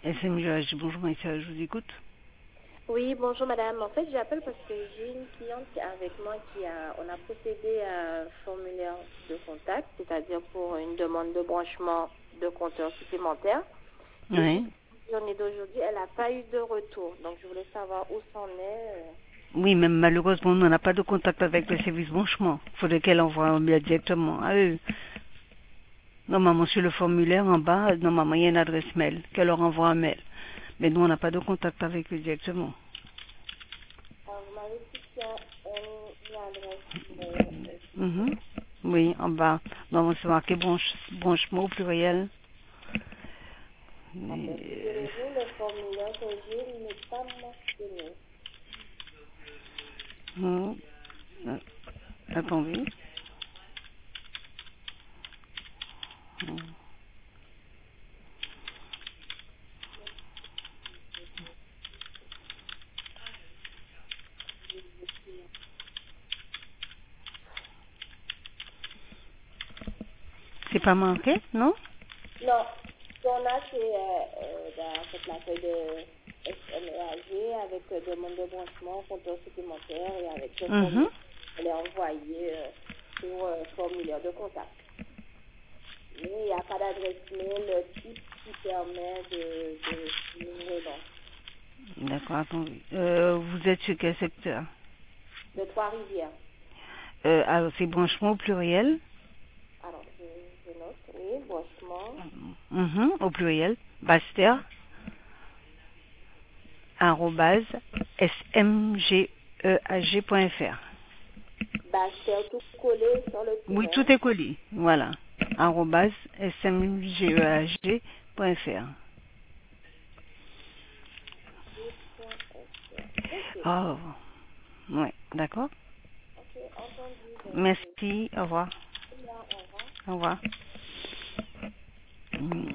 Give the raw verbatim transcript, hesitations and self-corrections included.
S M G H, bonjour Maïssa, je vous écoute. Oui, bonjour madame. En fait, j'appelle parce que j'ai une cliente qui est avec moi qui a, on a procédé à un formulaire de contact, c'est-à-dire pour une demande de branchement de compteur supplémentaire. Et Oui. jusqu'à la journée d'aujourd'hui, elle n'a pas eu de retour. Donc, je voulais savoir où c'en est. euh. Oui, mais malheureusement, on n'a pas de contact avec le service branchement. Il faudrait qu'elle envoie un mail directement à eux. Normalement, sur le formulaire en bas, normalement, il y a une adresse mail, qu'elle leur envoie un mail. Mais nous, on n'a pas de contact avec eux directement. Alors, vous m'avez dit qu'il y a une, une adresse mail. Mhm. Oui, en bas. Normalement, c'est marqué branche, branchement au pluriel. Ok, Et, figurez-vous, le formulaire que j'ai n'est pas mentionné. euh, euh, attendez. C'est pas marqué, non? Non, ce qu'on a, c'est euh, euh, ben, en fait, la feuille de S M E A G avec euh, demande de branchement, compteur supplémentaire et avec le Mhm. formulaire. Elle est envoyée euh, sur euh, formulaire de contact. Mais il n'y a pas d'adresse mail type qui permet de, de signer le nom. D'accord, attendez. Euh, vous êtes sur quel secteur? De Trois-Rivières. euh, Alors, c'est branchement au pluriel. Alors, je, je note, oui, branchement, Mhm, au pluriel. Baster, arrobase, smgehag.fr. Bastel, tout collé sur le Oui, tiret. tout est collé. Voilà. arrobase, smgehag.fr. Ok, Oh, ouais, d'accord. ok, entendu. Donc, Merci, au revoir. euh, au revoir. Au revoir. Mm.